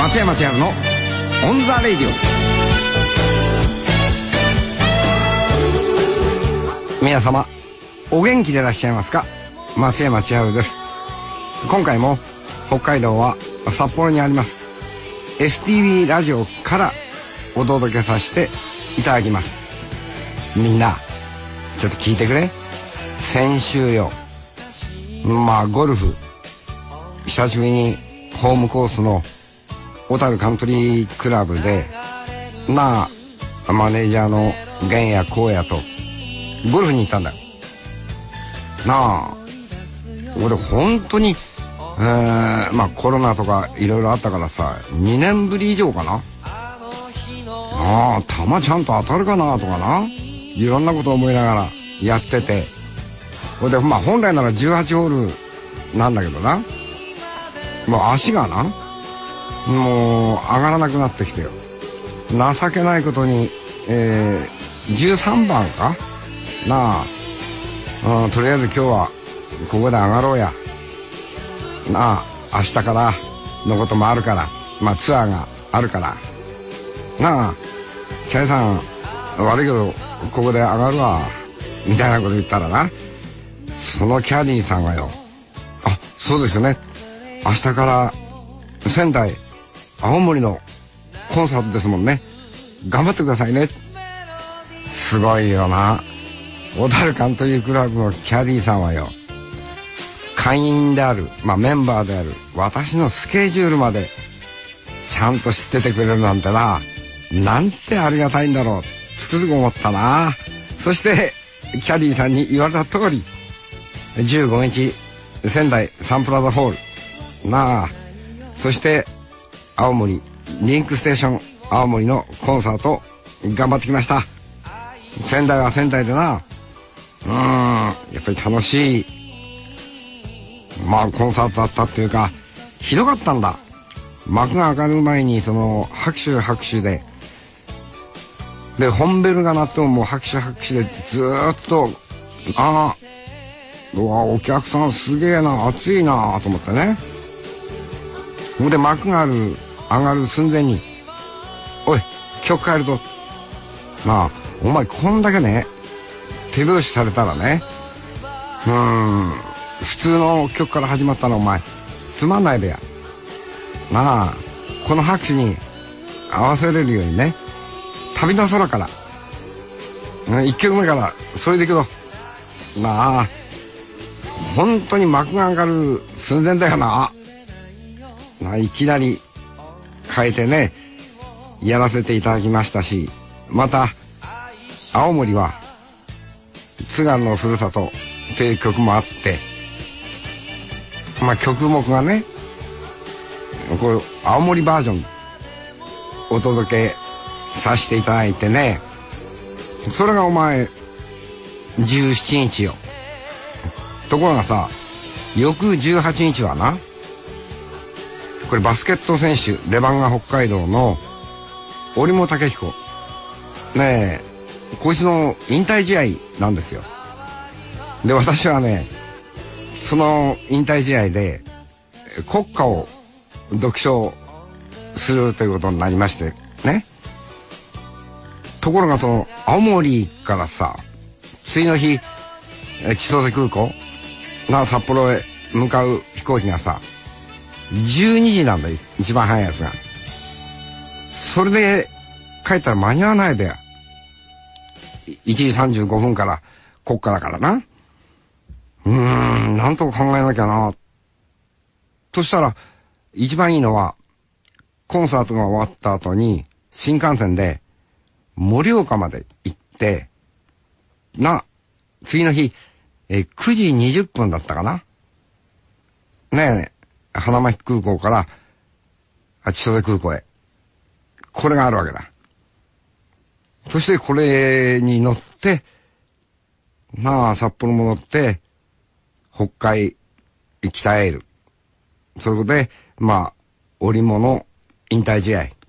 松山千春のオンザレイディオ。皆様お元気でいらっしゃいますか。松山千春です。今回も北海道は札幌にあります STB ラジオからお届けさせていただきます。みんなちょっと聞いてくれ。先週よ、ゴルフ久しぶりにホームコースの小樽カントリークラブでマネージャーの源谷光也とゴルフに行ったんだよ。俺本当にコロナとかいろいろあったからさ、2年ぶり以上かな。球ちゃんと当たるかなとかな、いろんなこと思いながらやってて、で本来なら18ホールなんだけどな、もう足がなもう上がらなくなってきてよ。情けないことに、13番かとりあえず今日はここで上がろうや明日からのこともあるから、ツアーがあるからキャイさん悪いけどここで上がるわみたいなこと言ったらな、そのキャディーさんがよ、そうですよね、明日から仙台青森のコンサートですもんね、頑張ってくださいね。すごいよな。小樽カントリークラブのキャディーさんはよ、会員である、メンバーである私のスケジュールまでちゃんと知っててくれるなんてな、なんてありがたいんだろう、つくづく思ったな。そしてキャディーさんに言われた通り15日仙台サンプラザホールそして青森リンクステーション青森のコンサート頑張ってきました。仙台は仙台でな、やっぱり楽しいコンサートだったっていうか、ひどかったんだ。幕が上がる前にその拍手で本ベルが鳴ってももう拍手でずーっとお客さんすげえな、熱いなと思ってね。で幕が上がる寸前に、おい曲変えるぞ、お前こんだけね手拍子されたらね、普通の曲から始まったのお前つまんないべやこの拍手に合わせれるようにね、旅の空から、1曲目からそれでいくぞ本当に幕が上がる寸前だよいきなり変えてねやらせていただきましたし、また青森は津軽のふるさとという曲もあって、曲目がねこう青森バージョンお届けさせていただいてね、それがお前17日よ。ところがさ、翌18日はな、これバスケット選手レバンガ北海道の折茂武彦こいつの引退試合なんですよ。で私はねその引退試合で国歌を読唱するということになりましてね。ところがその青森からさ、次の日千歳空港札幌へ向かう飛行機がさ12時なんだよ、一番早いやつが。それで帰ったら間に合わないべや。1時35分から国歌だからな。なんとか考えなきゃな。そしたら一番いいのはコンサートが終わった後に新幹線で盛岡まで行って次の日9時20分だったかな花巻空港から千歳空港へ、これがあるわけだ。そしてこれに乗って札幌戻って北海北エール、それで織物引退試合、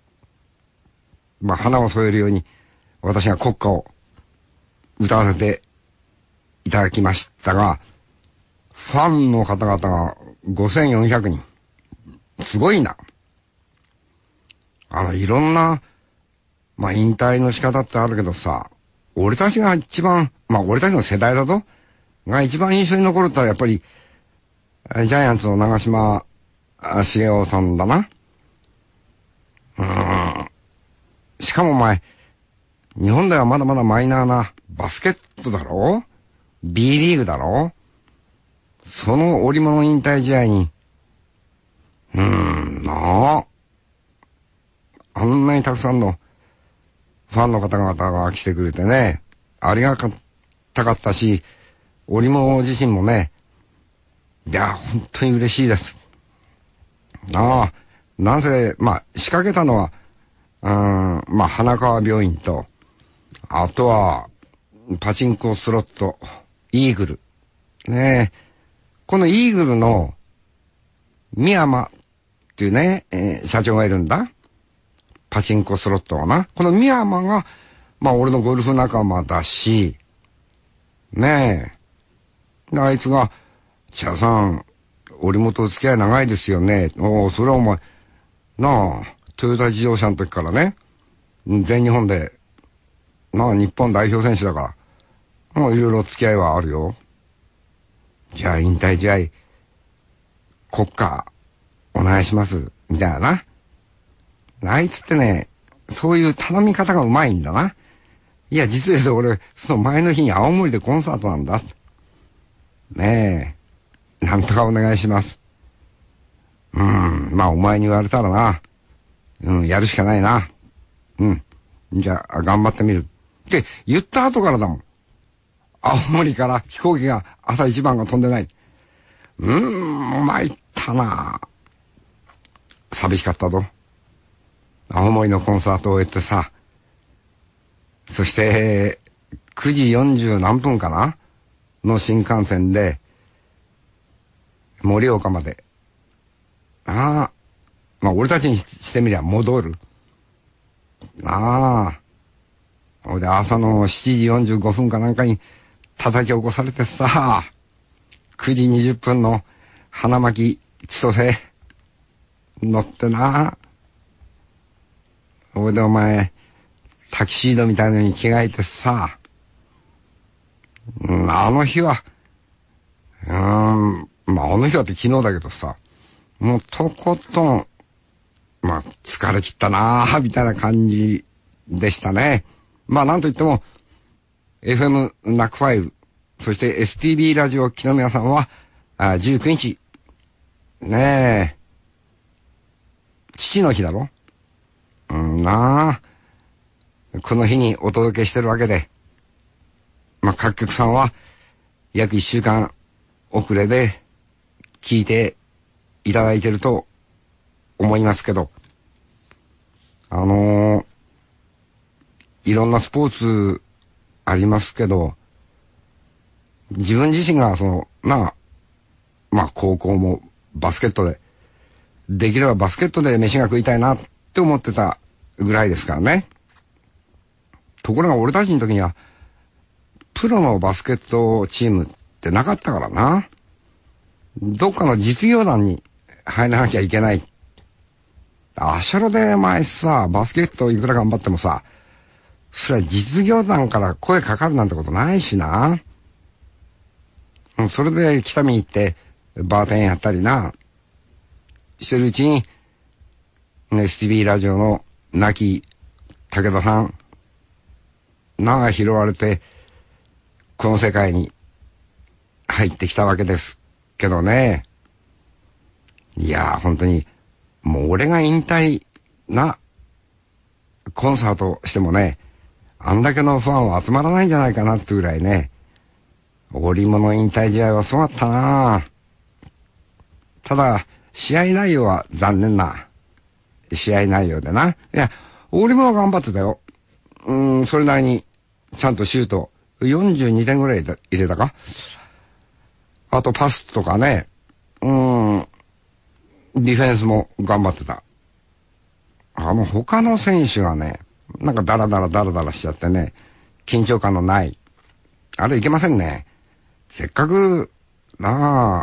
花を添えるように私が国歌を歌わせていただきましたが、ファンの方々が5400人、すごいな。 いろんな、引退の仕方ってあるけどさ、俺たちが一番、俺たちの世代だとが一番印象に残るったらやっぱり、ジャイアンツの長嶋茂雄さんだな。しかもお前、日本ではまだまだマイナーなバスケットだろ？ B リーグだろ？その織物引退試合に、あんなにたくさんのファンの方々が来てくれてね、ありがたかったし、織物自身もね、いや、本当に嬉しいです。なんせ、仕掛けたのは、花川病院と、あとは、パチンコスロット、イーグル。ねえ、このイーグルの、宮山っていうね、社長がいるんだ。パチンコスロットはな。この宮山が、俺のゴルフ仲間だし、ねえ。であいつが、茶さん、織本付き合い長いですよね。それはお前、なあ、トヨタ自動車の時からね、全日本で、日本代表選手だから、いろいろ付き合いはあるよ。じゃあ、引退試合、国歌、お願いします、みたいな。あいつってね、そういう頼み方がうまいんだな。いや、実は俺、その前の日に青森でコンサートなんだ。ねえ、なんとかお願いします。お前に言われたらな。やるしかないな。じゃあ、頑張ってみる。って言った後からだもん。青森から飛行機が朝一番が飛んでない。参ったな。寂しかったぞ。青森のコンサートを終えてさ。そして、9時40何分かなの新幹線で、盛岡まで。俺たちにしてみりゃ戻る。ほいで朝の7時45分かなんかに叩き起こされてさ、9時20分の花巻千歳乗ってな。ほいでお前、タキシードみたいのに着替えてさ、あの日は、あの日はって昨日だけどさ、もうとことん、疲れ切ったなぁ、みたいな感じでしたね。なんといっても、FM ナック5、そして STB ラジオ木の宮さんは、19日、ねえ、父の日だろ？この日にお届けしてるわけで、各局さんは、約1週間遅れで聞いていただいてると思いますけど、いろんなスポーツありますけど、自分自身が高校もバスケットで、できればバスケットで飯が食いたいなって思ってたぐらいですからね。ところが俺たちの時には、プロのバスケットチームってなかったからな。どっかの実業団に入らなきゃいけない。アシャロで前さ、バスケットいくら頑張ってもさ、それは実業団から声かかるなんてことないしな。それで北見行ってバーテンやったりな、してるうちに、STB ラジオの亡き武田さんが拾われて、この世界に入ってきたわけですけどね。いやー、本当に、もう俺が引退なコンサートしてもね、あんだけのファンは集まらないんじゃないかなってぐらいね、織物引退試合はすごかったな。ただ、試合内容は残念な試合内容でな。いや、織物は頑張ってたよ。それなりにちゃんとシュート42点ぐらい入れたか。あとパスとかね、ディフェンスも頑張ってた。他の選手がね、ダラダラしちゃってね、緊張感のない。あれいけませんね。せっかく、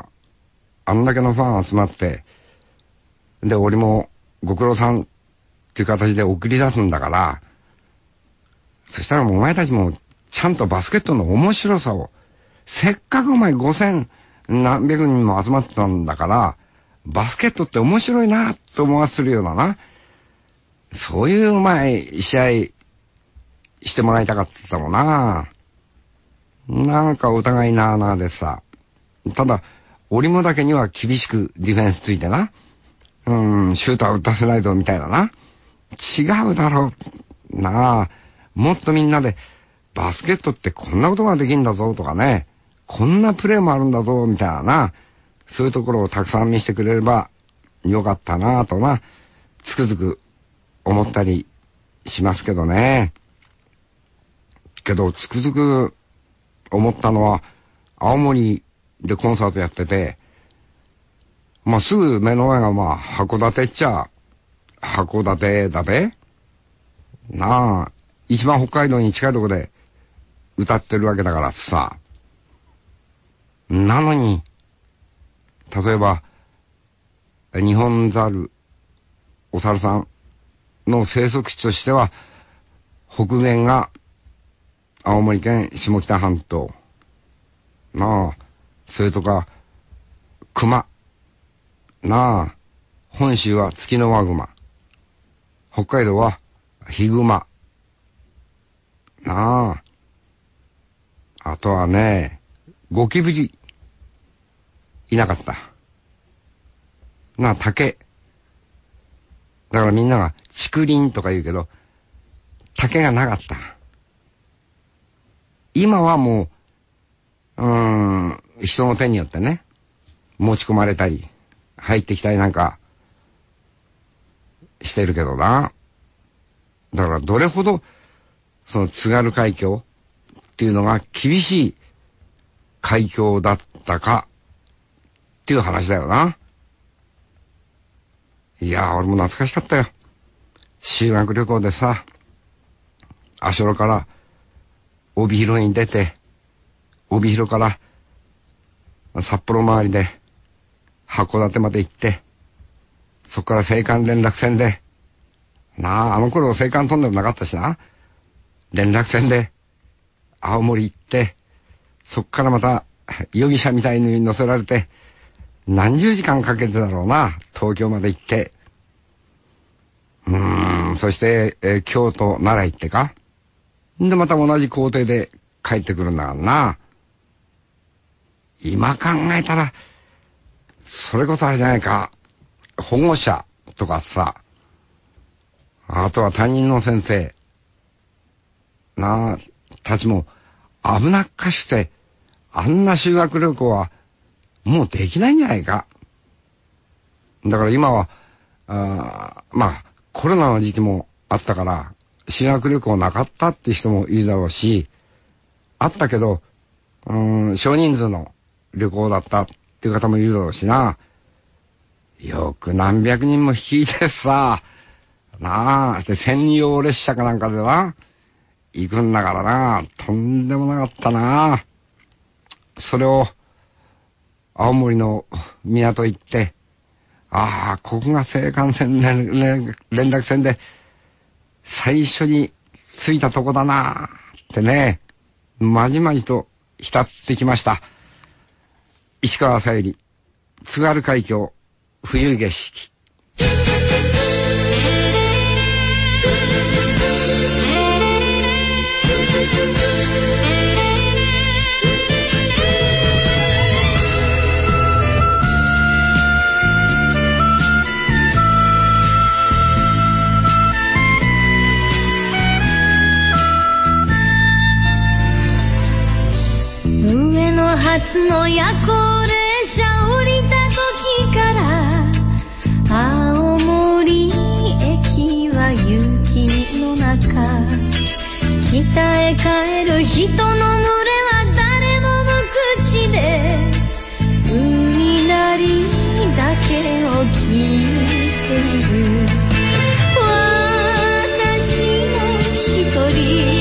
あんだけのファン集まって、で、俺もご苦労さんっっていう形で送り出すんだから、そしたらもうお前たちもちゃんとバスケットの面白さを、せっかくお前5000何百人も集まってたんだから、バスケットって面白いなと思わせるようなな、そういううまい試合してもらいたかったもんな。なんかお互いなあなあでさ。ただ、オリモだけには厳しくディフェンスついてな。シュートは打たせないとみたいなな。違うだろう。なあ。もっとみんなで、バスケットってこんなことができんだぞとかね。こんなプレーもあるんだぞみたいなな。そういうところをたくさん見せてくれればよかったなとな。つくづく思ったりしますけどね。けどつくづく思ったのは、青森でコンサートやってて、まあすぐ目の前がまあ函館っちゃ函館だべなあ、一番北海道に近いとこで歌ってるわけだからさ。なのに例えばニホンザル、お猿さんの生息地としては北限が青森県下北半島なあ、それとか熊なあ、本州はツキノワグマ、北海道はヒグマなあ、あとはねゴキブリいなかったなあ、竹だからみんなが竹林とか言うけど竹がなかった。今はもう人の手によってね持ち込まれたり入ってきたりなんかしてるけどな。だからどれほどその津軽海峡っていうのが厳しい海峡だったかっていう話だよな。いやー、俺も懐かしかったよ。修学旅行でさ、足寄から帯広に出て、帯広から札幌周りで函館まで行って、そこから青函連絡船で、なあ、あの頃青函トンネルなかったしな、連絡船で青森行って、そこからまた容疑者みたいに乗せられて、何十時間かけてだろうな、東京まで行って。そして、京都、奈良行ってか。で、また同じ工程で帰ってくるんだからな。今考えたら、それこそあれじゃないか、保護者とかさ、あとは担任の先生、なあ、たちも危なっかして、あんな修学旅行はもうできないんじゃないか。だから今は、まあ、コロナの時期もあったから、修学旅行なかったって人もいるだろうし、あったけど、少人数の旅行だったっていう方もいるだろうしな。よく何百人も引いてさ、なあ、で専用列車かなんかでな、行くんだからな、とんでもなかったな。それを、青森の港行って、ああ、ここが青函線連絡船で、最初に着いたとこだなってね、まじまじと浸ってきました。石川さゆり、津軽海峡、冬景色。 初の夜行列車降りた時から青森駅は雪の中、北へ帰る人の群れは誰も無口で海鳴りだけを聞いている。私も一人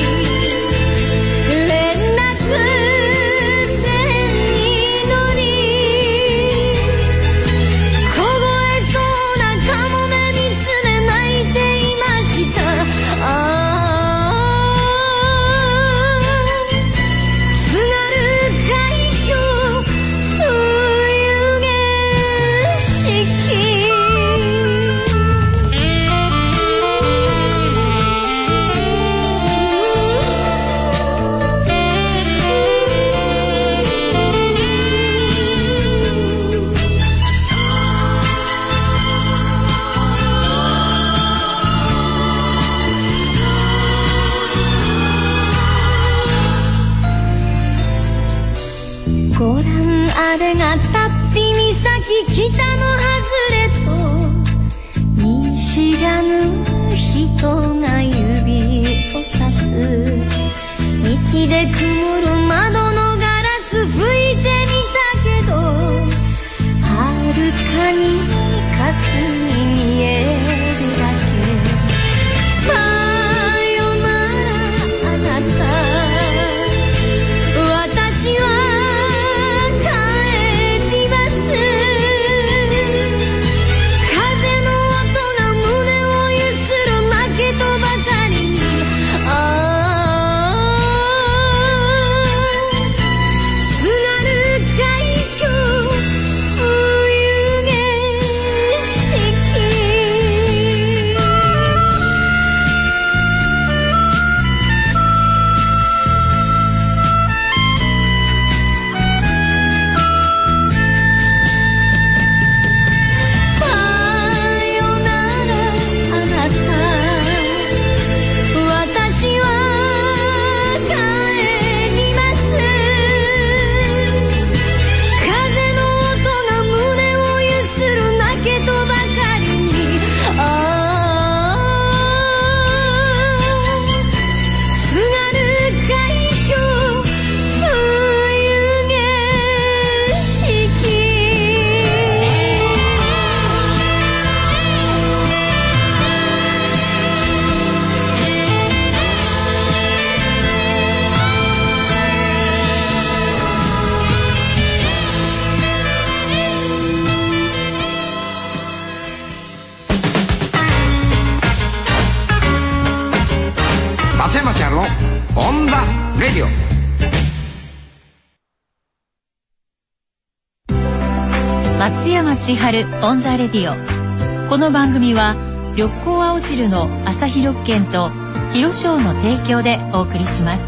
あれがたっぴ岬北の外れと見知らぬ人が指をさす。息で曇る窓のガラス拭いてみたけど、はるかに霞に見えるだけ。さよならあなた、私は帰ります。風の音が胸をゆする泣けとばかりに、津軽海峡冬景色。さよならあなた、私は帰ります。風の音が胸をゆする泣けとばかりに、津軽海峡冬景色。 松山千春のオンダレディオ。 松山千春オンザレディオ。この番組は緑光青汁の朝日緑券と広商の提供でお送りします。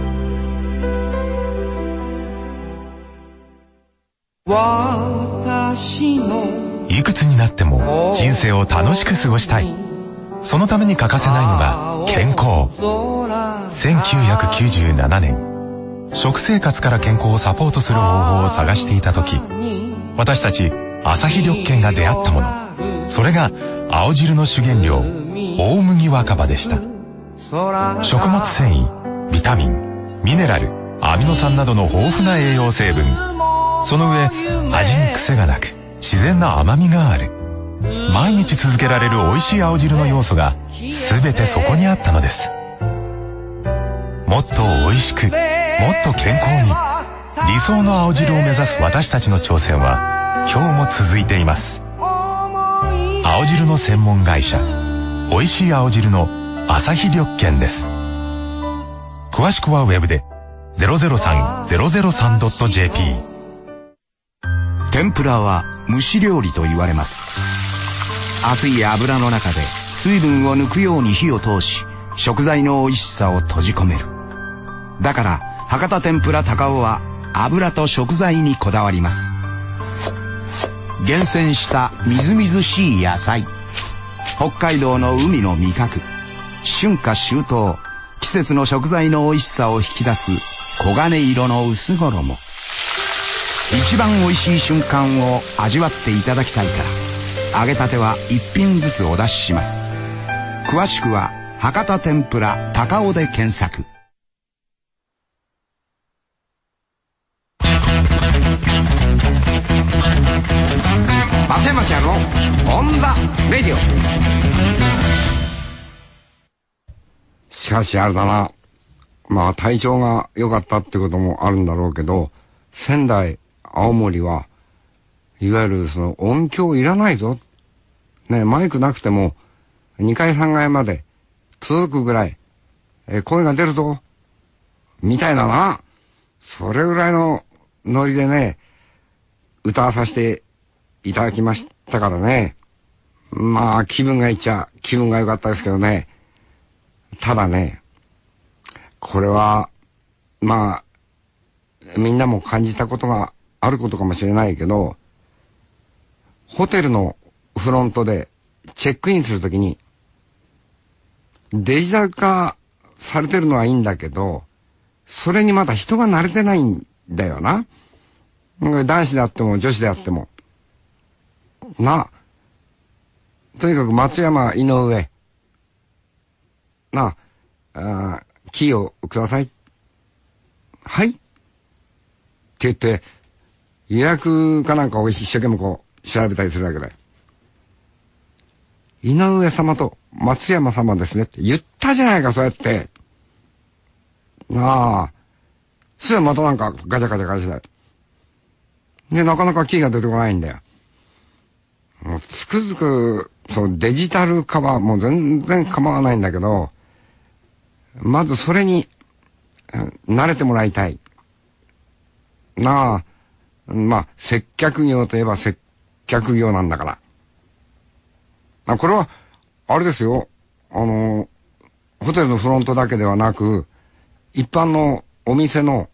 いくつになっても人生を楽しく過ごしたい。そのために欠かせないのが健康。1997年、食生活から健康をサポートする方法を探していた時、私たち朝日緑券が出会ったもの、それが青汁の主原料、大麦若葉でした。食物繊維、ビタミン、ミネラル、アミノ酸などの豊富な栄養成分、その上味に癖がなく自然な甘みがある。毎日続けられる美味しい青汁の要素が全てそこにあったのです。もっと美味しく、もっと健康に、理想の青汁を目指す私たちの挑戦は今日も続いています。青汁の専門会社、美味しい青汁の朝日緑券です。詳しくはウェブで 003-003.jp。 天ぷらは蒸し料理と言われます。熱い油の中で水分を抜くように火を通し、食材の美味しさを閉じ込める。だから博多天ぷら高尾は油と食材にこだわります。厳選したみずみずしい野菜、北海道の海の味覚、春夏秋冬、季節の食材の美味しさを引き出す黄金色の薄衣。一番美味しい瞬間を味わっていただきたいから、揚げたては一品ずつお出しします。詳しくは博多天ぷら高尾で検索。 松山千春のオンダレディオ。しかしあれだな、まあ体調が良かったってこともあるんだろうけど、仙台青森はいわゆるその音響いらないぞね、マイクなくても2階3階まで続くぐらい声が出るぞみたいなな、それぐらいのノリでね歌わさせていただきましたからね。まあ気分がいっちゃ気分が良かったですけどね。ただね、これはまあみんなも感じたことがあることかもしれないけど、ホテルのフロントでチェックインするときにデジタル化されてるのはいいんだけど、それにまだ人が慣れてないんだよな。 男子であっても女子であっても。なあ。とにかく松山井上。なあ、キーをください。はい。って言って、予約かなんかを一生懸命こう調べたりするわけだよ。井上様と松山様ですねって言ったじゃないか、そうやって。なあ。そしたらまたなんかガチャガチャガチャだよ。で、なかなかキーが出てこないんだよ。もうつくづく、デジタル化はもう全然構わないんだけど、まずそれに、慣れてもらいたい。なあ、まあ、接客業といえば接客業なんだから。これは、あれですよ。ホテルのフロントだけではなく、一般のお店の、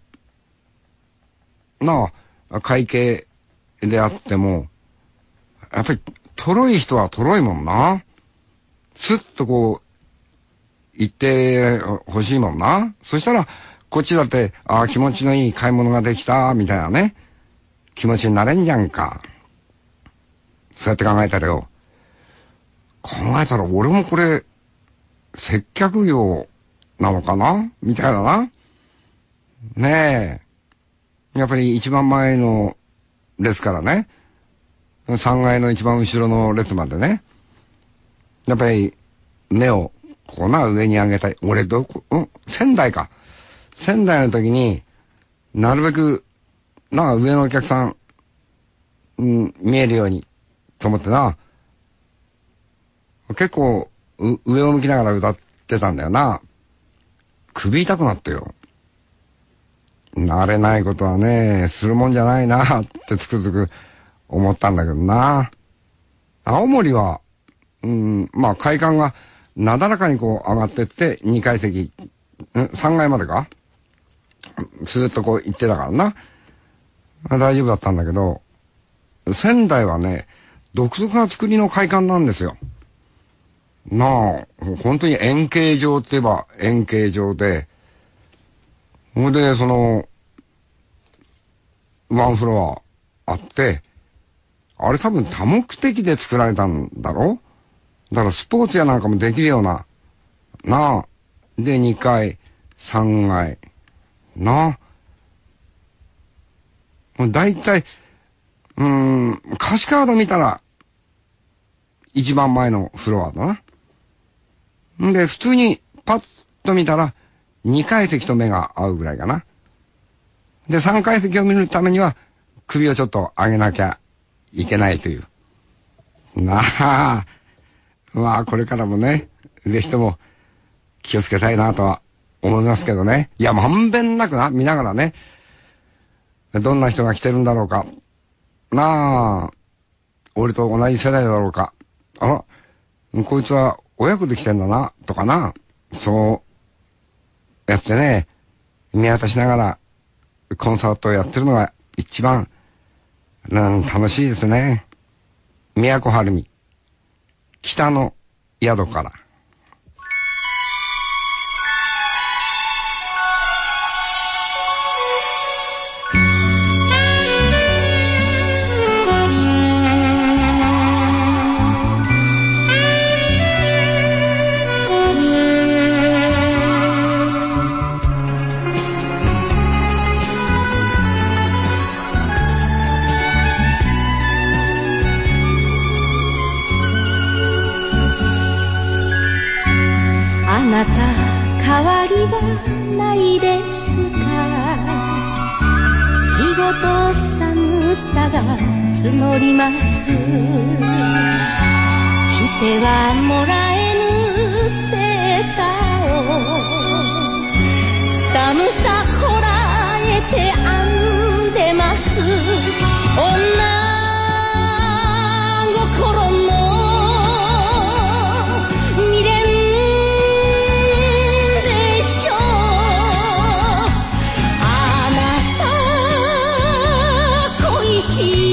会計であっても、やっぱり、とろい人はとろいもんな。スッとこう、言ってほしいもんな。そしたら、こっちだって、気持ちのいい買い物ができた、みたいなね。気持ちになれんじゃんか。そうやって考えたらよ。俺もこれ、接客業なのかなみたいなな。ねえ。やっぱり一番前の列からね。3階の一番後ろの列までね。やっぱり、目を、上に上げたい。俺仙台か。仙台の時に、なるべく、上のお客さん、見えるように、と思ってな。結構、上を向きながら歌ってたんだよな。首痛くなってよ。慣れないことはね、するもんじゃないな、ってつくづく思ったんだけどな。青森は、まあ、階段がなだらかにこう上がってって、2階席、3階までかずっとこう行ってたからな。大丈夫だったんだけど、仙台はね、独特な作りの会館なんですよ。本当に円形状って言えば円形状で、それでワンフロアあって、あれ多分多目的で作られたんだろ？だからスポーツやなんかもできるような、で、2階、3階、もう大体、歌詞カード見たら、一番前のフロアだな。んで、普通にパッと見たら、2階席と目が合うぐらいかな。で、3階席を見るためには、首をちょっと上げなきゃいけないという。まあ、これからもね、ぜひとも気をつけたいなとは思いますけどね。いや、まんべんなく見ながらね、どんな人が来てるんだろうか。俺と同じ世代だろうか。こいつは親子で来てんだな、とかな。そうやってね、見渡しながらコンサートをやってるのが一番、楽しいですね。都はるみ、北の宿から。 あなた変わりはないですか。日ごと寒さが募ります。着てはもらえぬセーターを寒さこらえて編んでます。女心の未練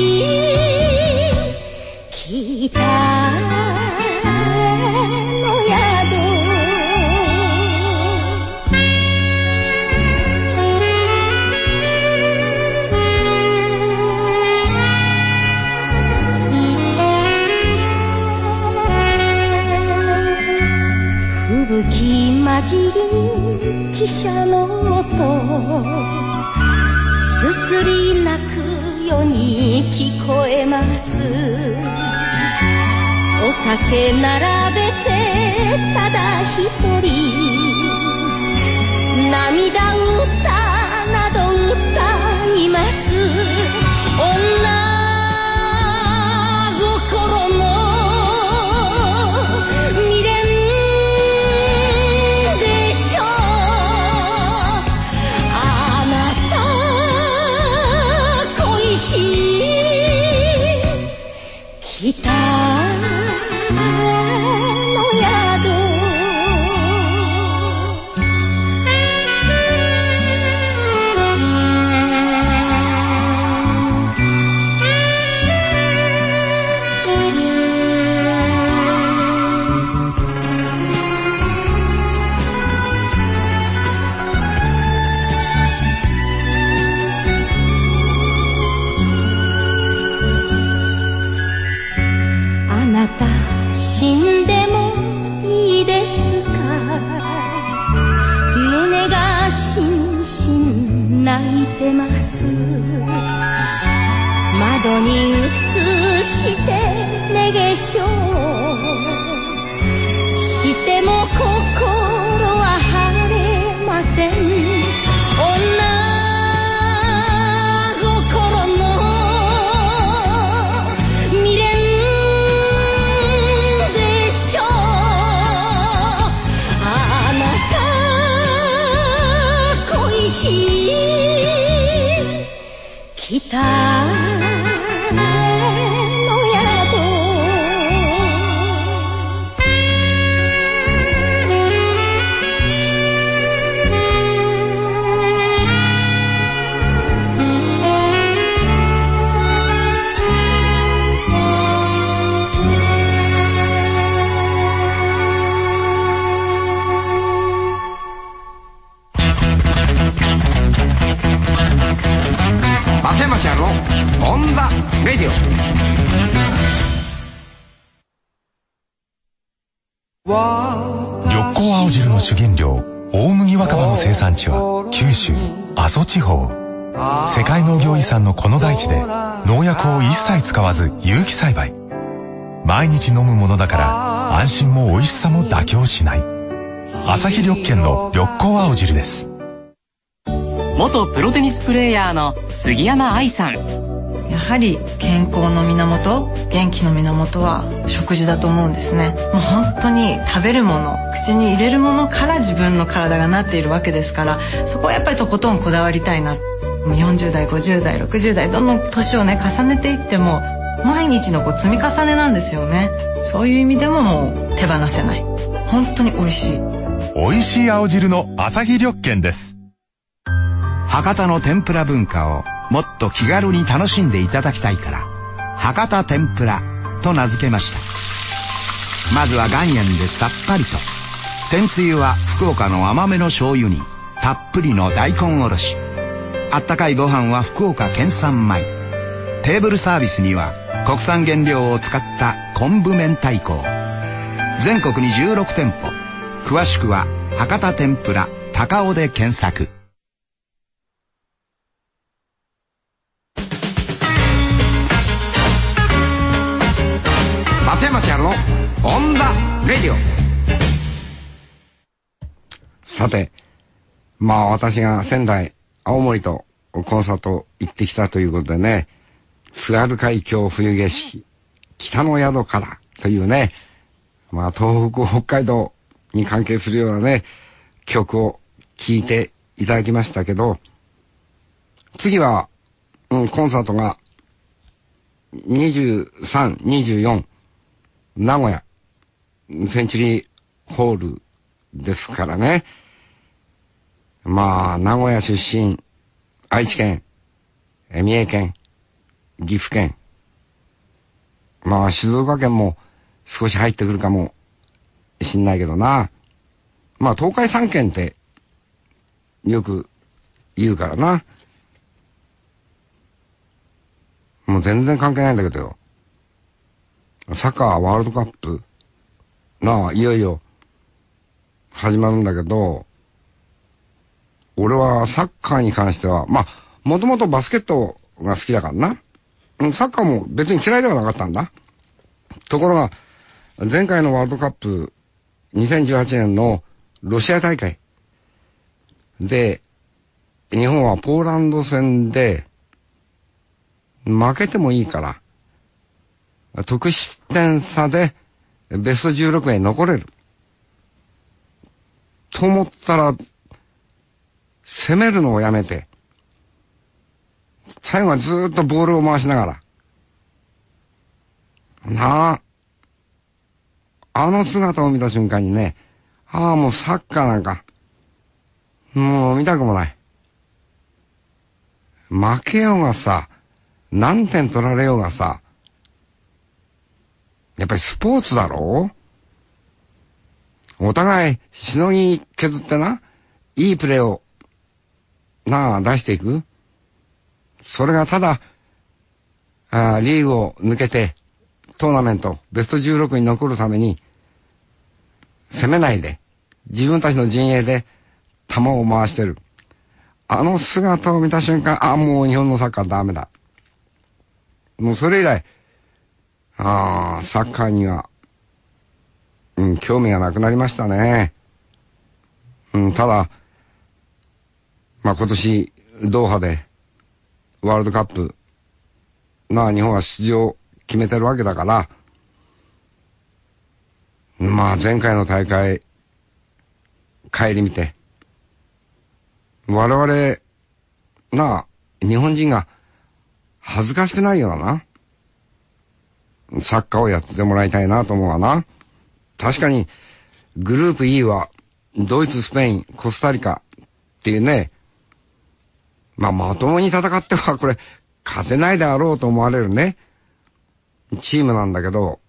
北の宿混じり汽車の音、すすり泣くように聞こえます。お酒並べてただ一人、涙歌など歌います。女心の未練でしょう。あなた恋しい北の宿。死んでもいいですか。胸がしんしん泣いてます。窓に映して寝化粧しても心は晴れません。北の宿。 松山ちゃんのオンザレディオ。 緑光青汁の主原料大麦若葉の生産地は九州阿蘇地方。世界農業遺産のこの大地で農薬を一切使わず有機栽培。毎日飲むものだから安心も美味しさも妥協しない。朝日緑健の緑光青汁です。 元プロテニスプレーヤーの杉山愛さん。 やはり健康の源、元気の源は食事だと思うんですね。もう本当に食べるもの、口に入れるものから自分の体がなっているわけですから、そこはやっぱりとことんこだわりたいな。もう40代、50代、60代どんどん年をね重ねていっても毎日の積み重ねなんですよね。そういう意味でももう手放せない。本当に美味しい。 美味しい青汁の朝日緑健です。 博多の天ぷら文化をもっと気軽に楽しんでいただきたいから博多天ぷらと名付けました。まずは岩塩でさっぱりと。天つゆは福岡の甘めの醤油にたっぷりの大根おろし。あったかいご飯は福岡県産米。テーブルサービスには国産原料を使った昆布明太子。全国に16店舗。詳しくは博多天ぷら高尾で検索。 松山ちゃんのオンザレディオ。さて、私が仙台、青森とコンサート行ってきたということでね、津軽海峡冬景色、北の宿からというね、東北、北海道に関係するようなね、曲を聴いていただきましたけど、次は、コンサートが23、24、名古屋、センチュリーホールですからね。名古屋出身、愛知県、三重県、岐阜県、静岡県も少し入ってくるかもしんないけどな。東海3県ってよく言うからな。もう全然関係ないんだけどよ。サッカーワールドカップいよいよ始まるんだけど、俺はサッカーに関しては、まあ、もともとバスケットが好きだからな。サッカーも別に嫌いではなかったんだ。ところが、前回のワールドカップ、2018年のロシア大会で、日本はポーランド戦で、負けてもいいから、得失点差でベスト16へ残れる。と思ったら、攻めるのをやめて、最後はずーっとボールを回しながら、あの姿を見た瞬間にね、もうサッカーなんか、もう見たくもない。負けようがさ、何点取られようがさ、やっぱりスポーツだろ？お互いしのぎ削ってな、いいプレーを出していく。それがただリーグを抜けてトーナメントベスト16に残るために攻めないで自分たちの陣営で球を回してる。あの姿を見た瞬間、もう日本のサッカーダメだ。もうそれ以来、サッカーには、興味がなくなりましたね。ただ、今年、ドーハで、ワールドカップ、日本は出場を決めてるわけだから、前回の大会、帰り見て、我々、日本人が恥ずかしくないようなサッカーをやってもらいたいなと思うわな。確かに、グループ E は、ドイツ、スペイン、コスタリカっていうね、まともに戦ってはこれ、勝てないであろうと思われるね、チームなんだけど、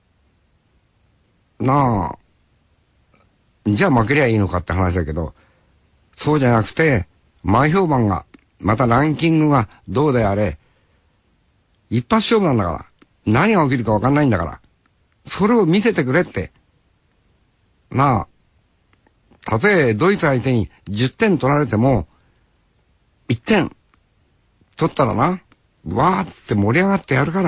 じゃあ負けりゃいいのかって話だけど、そうじゃなくて、前評判が、またランキングがどうであれ、一発勝負なんだから、何が起きるか分かんないんだから、それを見せてくれって。たとえドイツ相手に10点取られても、1点取ったらわーって盛り上がってやるから、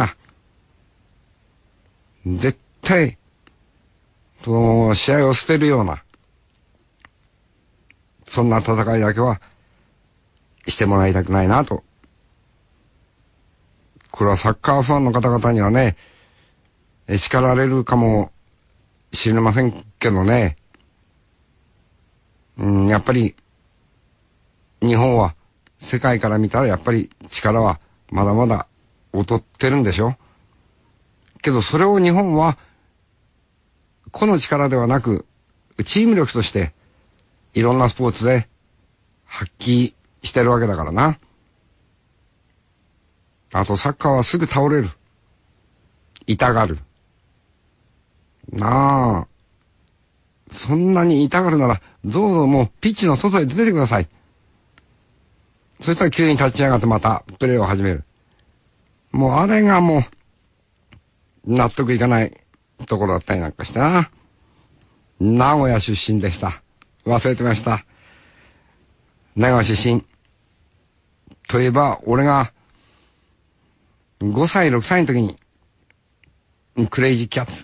絶対、その試合を捨てるような、そんな戦いだけはしてもらいたくないなと。これはサッカーファンの方々にはね、叱られるかもしれませんけどね。やっぱり日本は世界から見たらやっぱり力はまだまだ劣ってるんでしょ。けどそれを日本は個の力ではなくチーム力としていろんなスポーツで発揮してるわけだからな。あとサッカーはすぐ倒れる。痛がる。そんなに痛がるなら、どうぞもうピッチの外へ出てください。そしたら急に立ち上がってまたプレーを始める。もうあれがもう、納得いかないところだったりなんかしてな。名古屋出身でした。忘れてました。名古屋出身。といえば、俺が、5歳、6歳の時に、クレイジーキャッツ。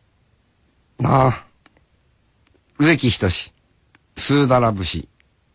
植木仁、スーダラ節。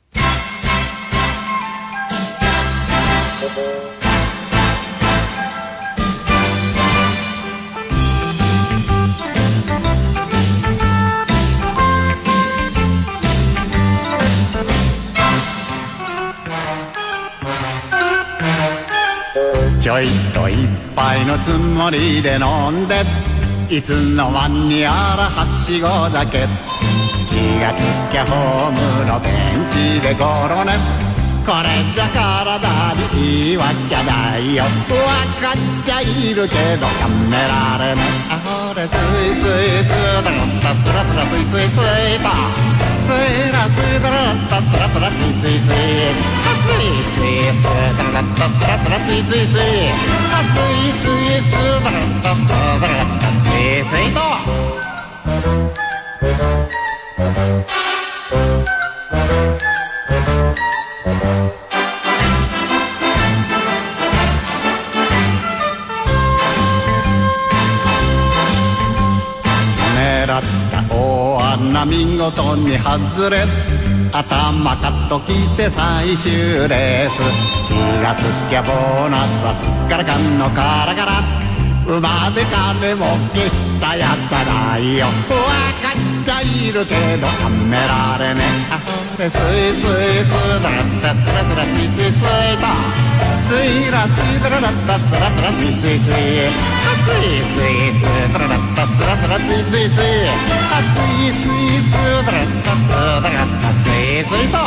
ちょいと一杯のつもりで飲んでいつの間にやらはしご酒気がつきゃホームのベンチでゴロねこれじゃ体にいいわけないよわかっちゃいるけどやめられないほれスイスイスーダラッタスラスラスイスイスイとスイラスイダラッタスラスラスイスイスイスイスイスーダラッタスラスラスイスイスイスイスイスーダラッタスラッタスイスイと狙った大穴見事に外れ、頭カットきて最終レース、気がつきゃボーナスはすっからかんのからから、馬で金も消したやつはないよ。わかっちゃいるけどやめられねえ。あれスイスイスだらったスラスラスイスイスイと、スイラスイだらったスラスラスイスイスイ、あスイスイスだらったスラスラスイスイスイ、あスイスイスだらったスだらったスイスイと。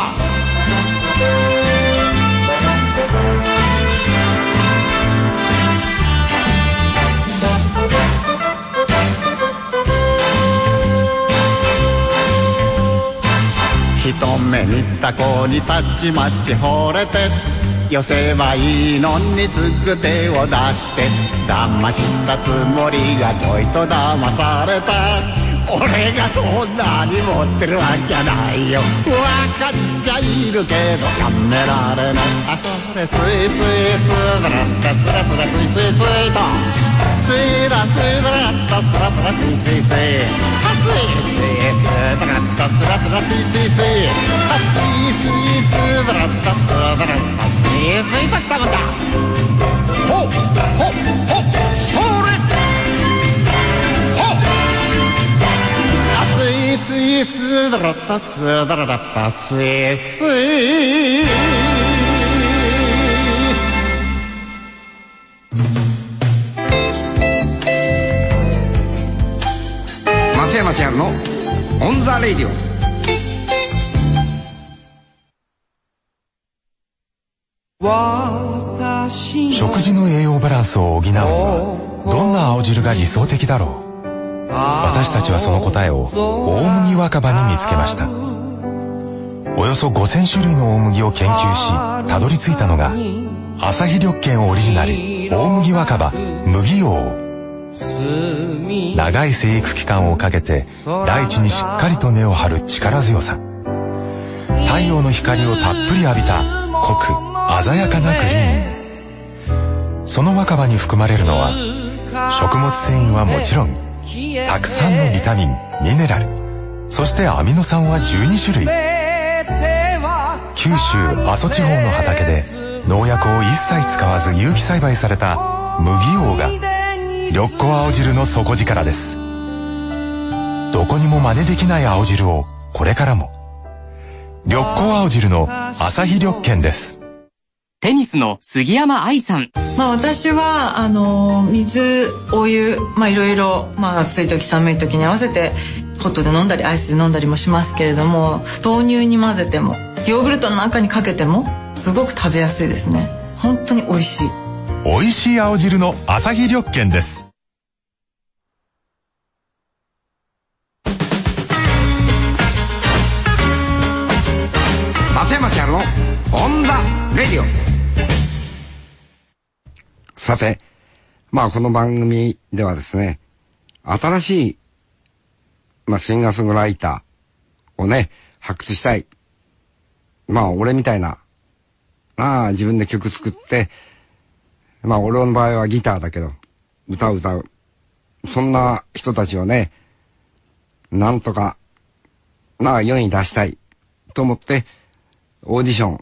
一目見た子にたちまち惚れて、寄せばいいのにすぐ手を出して、騙したつもりがちょいと騙された。俺がそんなに持ってるわけないよ。わかっちゃいるけどやめられない。あこれスイスイスだらったスラスラスイスイスイと、スイラスイだらったスラスラスイスイスイ、あスイスイスだらったスラスラスイスイスイ、あスイスイスだらったスだらったスイスイときたもんだ。ほっほっほっそれスイスイスだらったスだらだったスイスイ。 松山千春のオンザレイディオ。 食事の栄養バランスを補うにはどんな青汁が理想的だろう。私たちはその答えを大麦若葉に見つけました。およそ5000種類の大麦を研究したどり着いたのが朝日緑健オリジナル大麦若葉麦王。長い生育期間をかけて大地にしっかりと根を張る力強さ、太陽の光をたっぷり浴びた濃く鮮やかなグリーン。その若葉に含まれるのは食物繊維はもちろんたくさんのビタミン、ミネラル、そしてアミノ酸は12種類。九州阿蘇地方の畑で農薬を一切使わず有機栽培された麦王が緑子青汁の底力です。どこにも真似できない青汁をこれからも。緑子青汁の朝日緑健です。 テニスの杉山愛さん。 私は水、お湯、いろいろ暑い時寒い時に合わせてホットで飲んだりアイスで飲んだりもしますけれども、豆乳に混ぜてもヨーグルトの中にかけてもすごく食べやすいですね。本当に美味しい。 美味しい青汁の朝日緑健です。 松山千春のオンザレディオ。さて、この番組ではですね、新しい、シンガーソングライターをね、発掘したい。俺みたいな、自分で曲作って、俺の場合はギターだけど、歌を歌う。そんな人たちをね、なんとか、世に出したいと思って、オーディション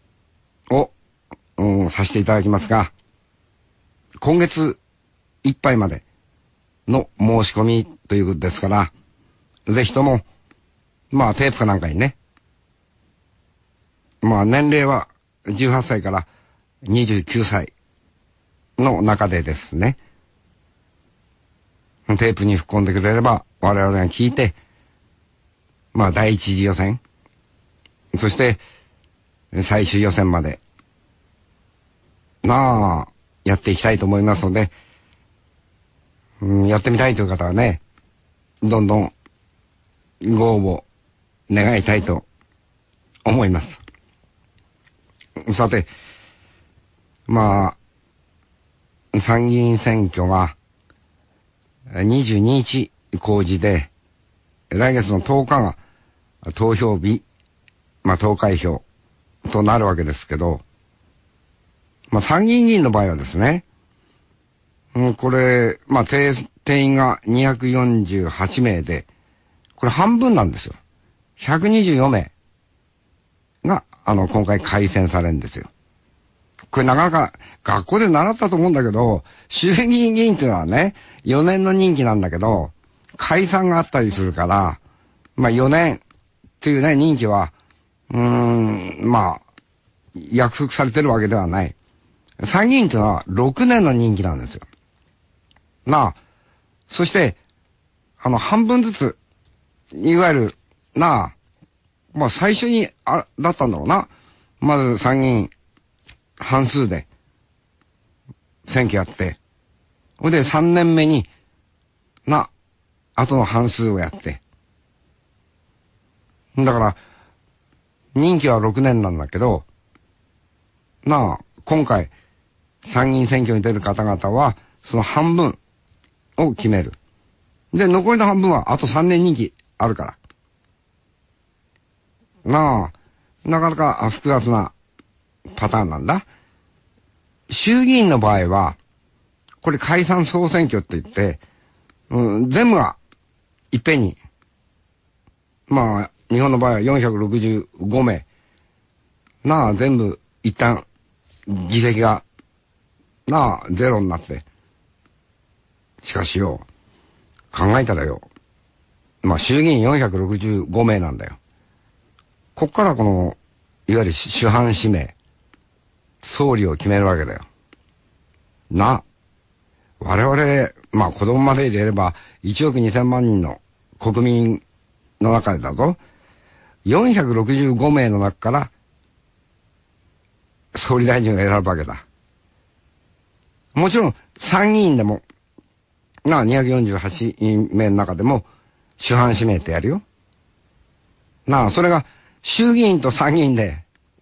を、させていただきますが、今月いっぱいまでの申し込みということですから、ぜひとも、テープかなんかにね、年齢は18歳から29歳の中でですね、テープに吹っ込んでくれれば我々が聞いて、第一次予選、そして最終予選まで、やっていきたいと思いますので、やってみたいという方はね、どんどんご応募願いたいと思います。さて、参議院選挙が22日公示で、来月の10日が投票日、投開票となるわけですけど、参議院議員の場合はですね、これ、定員が248名で、これ半分なんですよ。124名が、今回改選されるんですよ。これなかなか学校で習ったと思うんだけど、衆議院議員っていうのはね、4年の任期なんだけど、解散があったりするから、4年っていうね、任期は、約束されてるわけではない。参議院っていうのは6年の任期なんですよ。そして、半分ずつ、いわゆる、最初に、だったんだろうな。まず参議院、半数で、選挙やって、ほいで3年目に、後の半数をやって。だから、任期は6年なんだけど、今回、参議院選挙に出る方々は、その半分を決める。で、残りの半分はあと3年任期あるから。なかなか複雑なパターンなんだ。衆議院の場合は、これ解散総選挙って言って、全部がいっぺんに、日本の場合は465名。全部一旦議席が、ゼロになって。しかしよ、考えたらよ、衆議院465名なんだよ。こっからいわゆる主犯指名、総理を決めるわけだよ。我々、子供まで入れれば1億2000万人の国民の中でだぞ、465名の中から総理大臣を選ぶわけだ。もちろん参議院でも、248名の中でも主犯指名ってやるよ。それが衆議院と参議院で、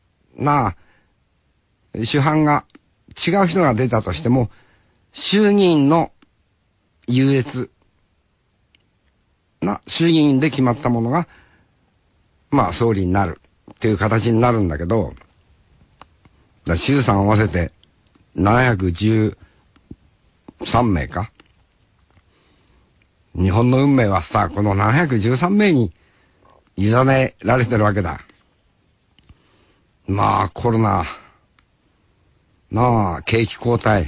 主犯が違う人が出たとしても、衆議院の優越衆議院で決まったものが、総理になるっていう形になるんだけど、衆参合わせて713名か。日本の運命はさ、この713名に委ねられてるわけだ。コロナ、景気後退、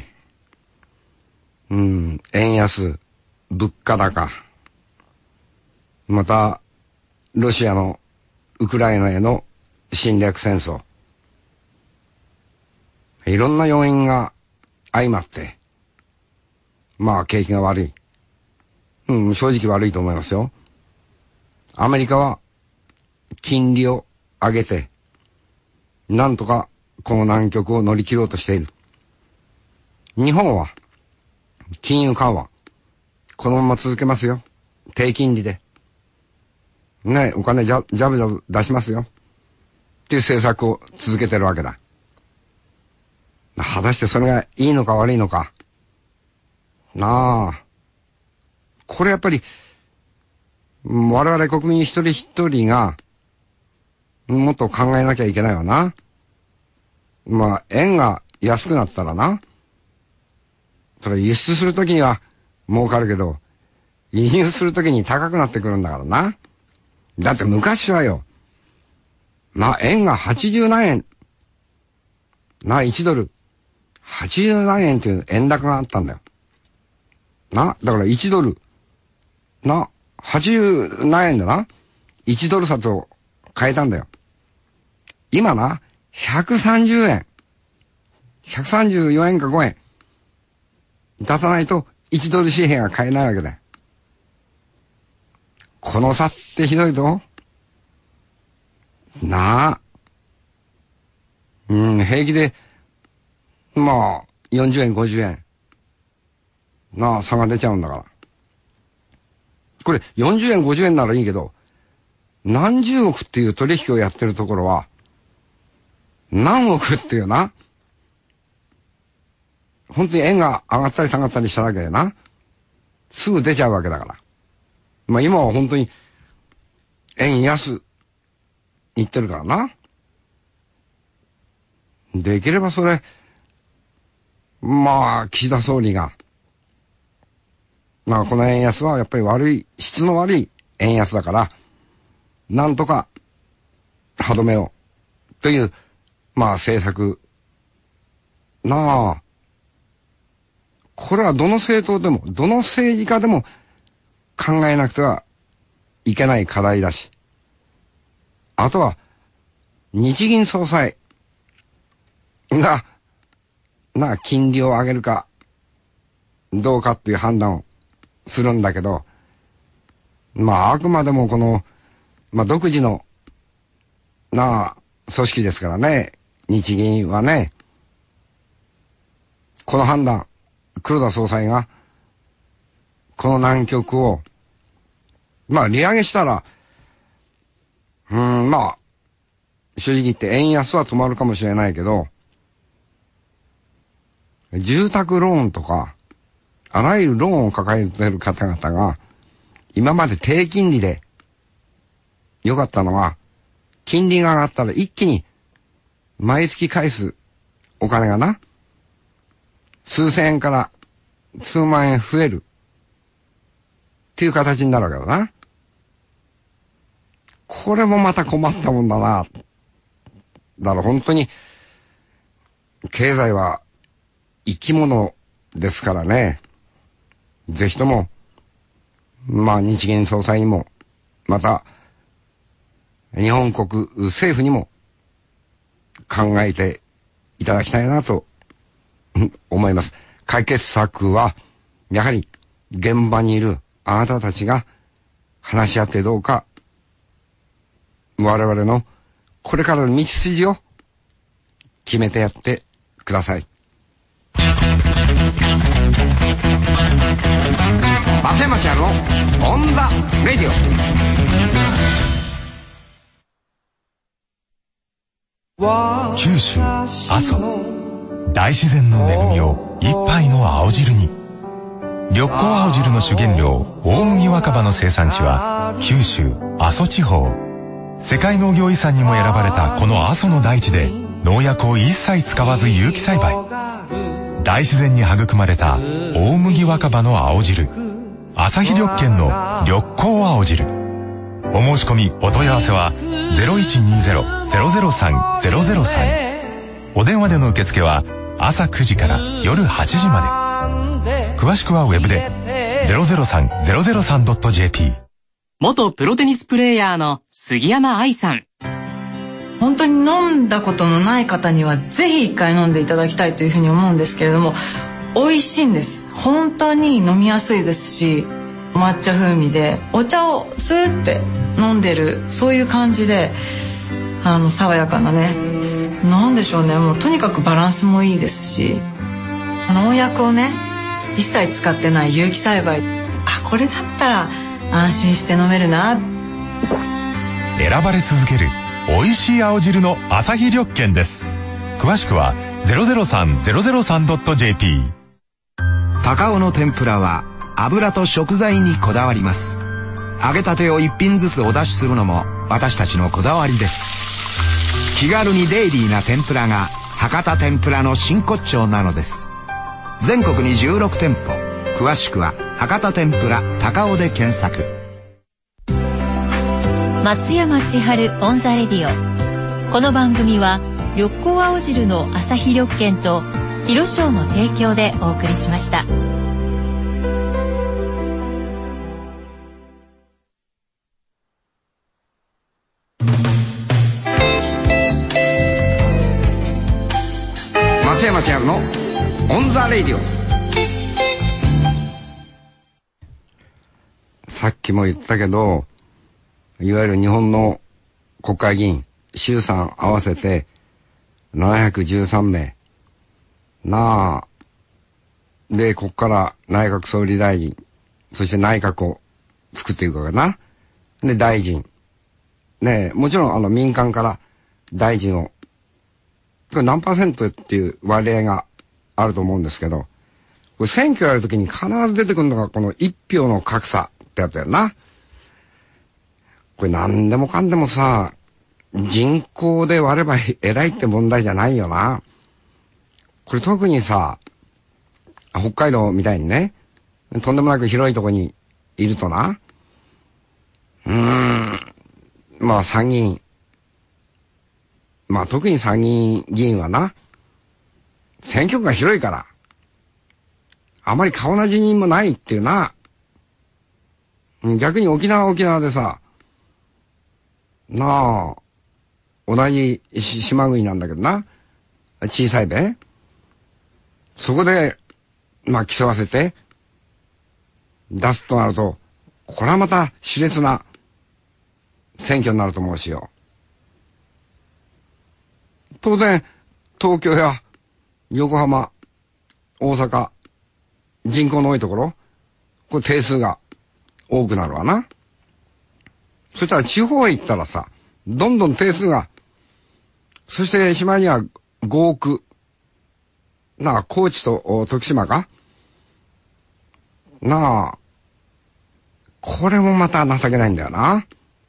円安、物価高、また、ロシアのウクライナへの侵略戦争。いろんな要因が相まって、景気が悪い。正直悪いと思いますよ。アメリカは金利を上げて、なんとかこの難局を乗り切ろうとしている。日本は金融緩和、このまま続けますよ。低金利で。お金ジャブジャブ出しますよ。っていう政策を続けてるわけだ。果たしてそれがいいのか悪いのか。これやっぱり、我々国民一人一人が、もっと考えなきゃいけないわな。円が安くなったらな。それ輸出するときには儲かるけど、輸入するときに高くなってくるんだからな。だって昔はよ、円が80何円。1ドル。80何円っていう円高があったんだよ。だから1ドル。80何円で1ドル札を買えたんだよ。今130円。134円か5円。出さないと1ドル紙幣が買えないわけだよ。この差ってひどいぞ。平気で、40円、50円。差が出ちゃうんだから。これ、40円、50円ならいいけど、何十億っていう取引をやってるところは、何億っていう本当に円が上がったり下がったりしただけですぐ出ちゃうわけだから。今は本当に円安言ってるからな。できればそれ、まあ、岸田総理が、まあ、この円安はやっぱり質の悪い円安だから、なんとか歯止めを、という、まあ、政策、なあ、これはどの政党でも、どの政治家でも考えなくてはいけない課題だし、あとは、日銀総裁が、金利を上げるか、どうかっていう判断をするんだけど、まあ、あくまでもこの、まあ、独自の、組織ですからね、日銀はね、この判断、黒田総裁が、この難局を、まあ、利上げしたら、まあ、正直言って円安は止まるかもしれないけど、住宅ローンとか、あらゆるローンを抱えている方々が、今まで低金利で良かったのは、金利が上がったら一気に毎月返すお金がな、数千円から数万円増えるっていう形になるわけだな。これもまた困ったもんだな。だから本当に経済は生き物ですからね。ぜひとも、まあ日銀総裁にも、また日本国政府にも考えていただきたいなと思います。解決策はやはり現場にいるあなたたちが話し合ってどうか我々のこれからの道筋を決めてやってください。松山千春のオンザレディオ。 九州阿蘇大自然の恵みを一杯の青汁に。緑光青汁の主原料大麦若葉の生産地は九州阿蘇地方。世界農業遺産にも選ばれたこの阿蘇の大地で農薬を一切使わず有機栽培。大自然に育まれた大麦若葉の青汁、アサヒ緑健の緑光青汁。お申し込みお問い合わせは 0120-003-003。お電話での受付は朝9時から夜8時まで。詳しくはウェブで 003-003.jp。 元プロテニスプレーヤーの杉山愛さん。 本当に飲んだことのない方にはぜひ一回飲んでいただきたいというふうに思うんですけれども、美味しいんです。本当に飲みやすいですし、抹茶風味でお茶をスーって飲んでる、そういう感じで爽やかなね、なんでしょうね、もうとにかくバランスもいいですし、農薬をね一切使ってない有機栽培、これだったら安心して飲めるな。 選ばれ続ける美味しい青汁のアサヒ緑健です。詳しくは 003-003.jp。 高尾の天ぷらは油と食材にこだわります。揚げたてを一品ずつお出しするのも私たちのこだわりです。気軽にデイリーな天ぷらが博多天ぷらの真骨頂なのです。全国に16店舗。詳しくは博多天ぷら高尾で検索。 松山千春オンザレディオ。この番組は緑光青汁のアサヒ緑健と広商の提供でお送りしました。 松山千春のオンザレディオ。さっきも言ったけど、いわゆる日本の国会議員衆参合わせて713名で、ここから内閣総理大臣、そして内閣を作っていくわけな。で、大臣ね、もちろん民間から大臣を、これ何%っていう割合があると思うんですけど、これ選挙やるときに必ず出てくるのがこの一票の格差ってやつやな。これ何でもかんでもさ、 人口で割れば偉いって問題じゃないよな。これ特にさ、北海道みたいにね、とんでもなく広いとこにいるとな、まあ参議院、まあ特に参議院議員はな、選挙区が広いから、あまり顔なじみもないっていうな。逆に沖縄は沖縄でさ、なあ、同じ島国なんだけどな、小さいべ。そこで、まあ競わせて、出すとなると、これはまた熾烈な選挙になると思うしよ。当然、東京や横浜、大阪、人口の多いところ、これ定数が多くなるわな。そしたら地方へ行ったらさ、どんどん定数が、そして島には5億、なあ、高知と徳島かなあ、これもまた情けないんだよな。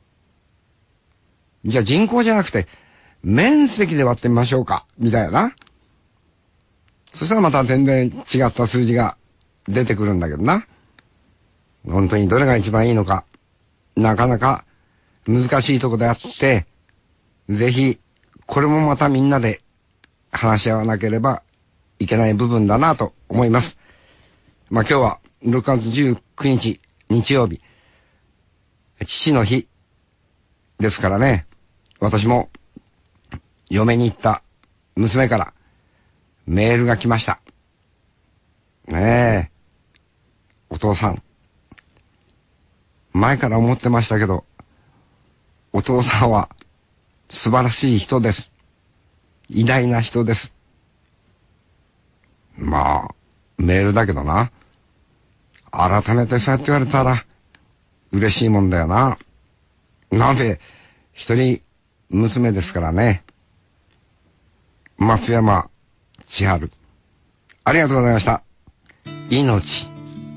じゃあ人口じゃなくて、面積で割ってみましょうか、みたいな。そしたらまた全然違った数字が出てくるんだけどな。本当にどれが一番いいのか、なかなか難しいところであって、ぜひ、これもまたみんなで話し合わなければいけない部分だなと思います。まあ今日は6月19日日曜日、父の日ですからね、私も嫁に行った娘からメールが来ました。ねえ、お父さん、前から思ってましたけど、お父さんは素晴らしい人です。偉大な人です。まあ、メールだけどな。改めてそうやって言われたら、嬉しいもんだよな。なんで、一人娘ですからね。松山千春。ありがとうございました。命。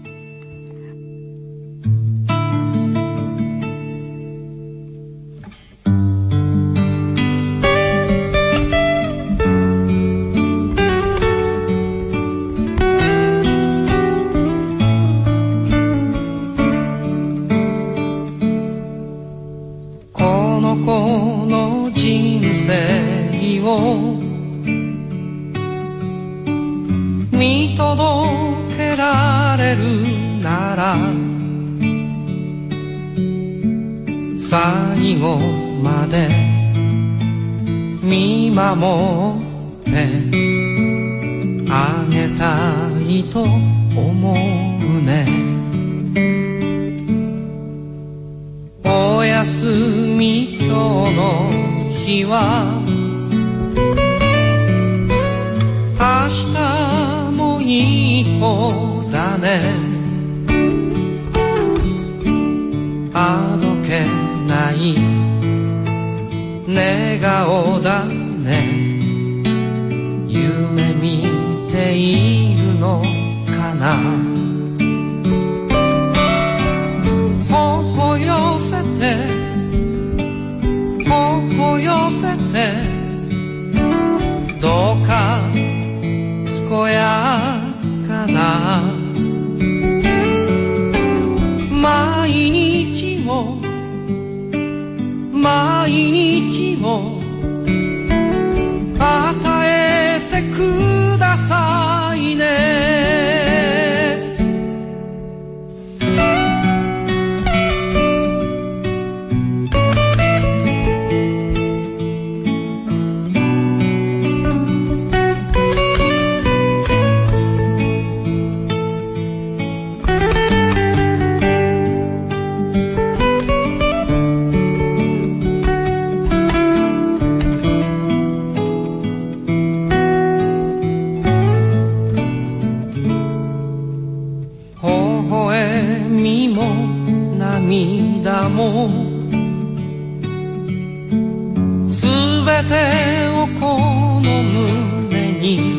見届けられるなら最後まで見守ってあげたいと思うね。おやすみ今日の日は明日もいい子だね。あどけない寝顔だね。夢見ているのかな。頬寄せて頬寄せてどうか健やかな毎日を与えてくださいね。涙もすべてをこの胸に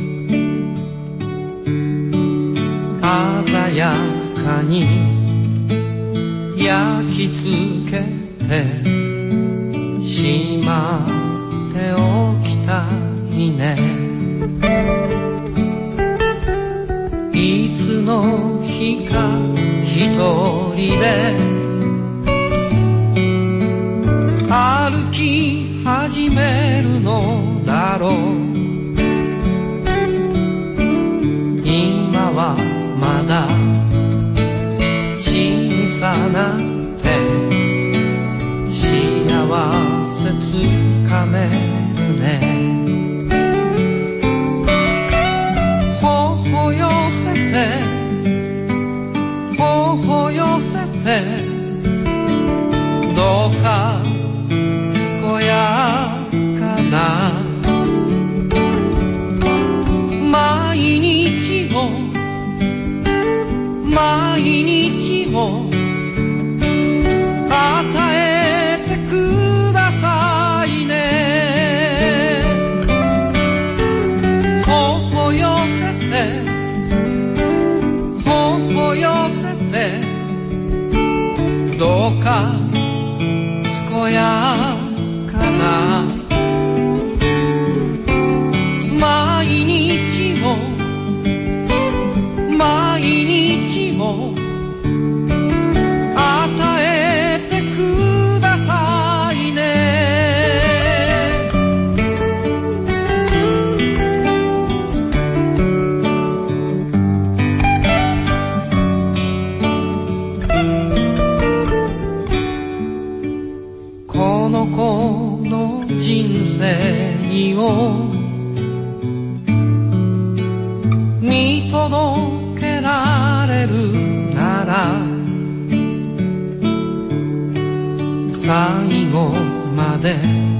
鮮やかに焼き付けてししまっておきたいね。いつの日か一人で歩き始めるのだろう。今はまだ小さな手、幸せつかめるね。ほほ寄せてほほ寄せて、どうか健やかな毎日を毎日を与えてくださいね。ほほ寄せてほほ寄せて、どうか健やかな毎日を毎日を与えてくださいね。この子の人生を見届けられるなら、最後まで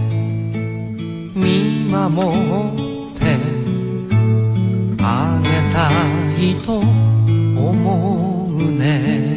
見守ってあげたいと思うね。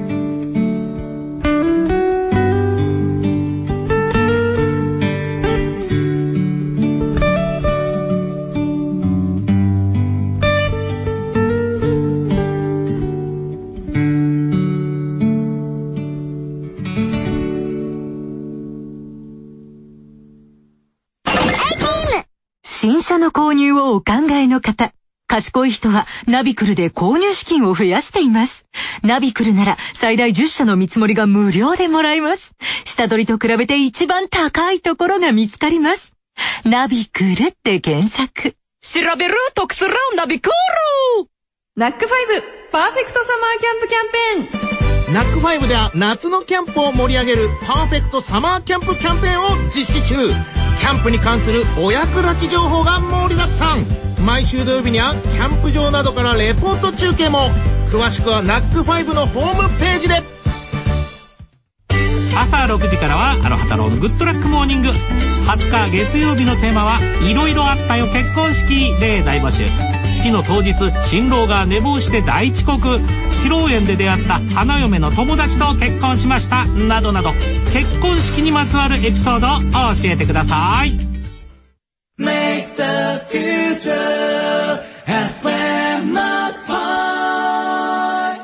新車の購入をお考えの方、賢い人はナビクルで購入資金を増やしています。ナビクルなら最大10社の見積もりが無料でもらえます。下取りと比べて一番高いところが見つかります。ナビクルって検索。 調べる得するナビクル。 ナックファイブパーフェクトサマーキャンプキャンペーン。 ナックファイブでは夏のキャンプを盛り上げるパーフェクトサマーキャンプキャンペーンを実施中。キャンプに関するお役立ち情報が盛りだくさん。毎週土曜日にはキャンプ場などからレポート中継も。詳しくはナックファイブのホームページで。 朝6時からはアロハ太郎のグッドラックモーニング。20日月曜日のテーマはいろいろあったよ結婚式で大募集。式の当日、新郎が寝坊して大遅刻、披露宴で出会った花嫁の友達と結婚しましたなどなど、結婚式にまつわるエピソードを教えてください。 Make the future FM Nut Five。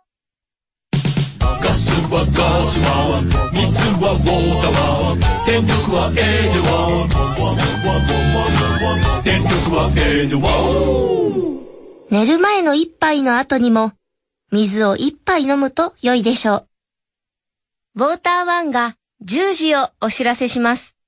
ガスはガスは水はウォーターは電力はエネワ電力はエネワ。 寝る前の一杯の後にも水を一杯飲むと良いでしょう。ウォーターワンが10時をお知らせします。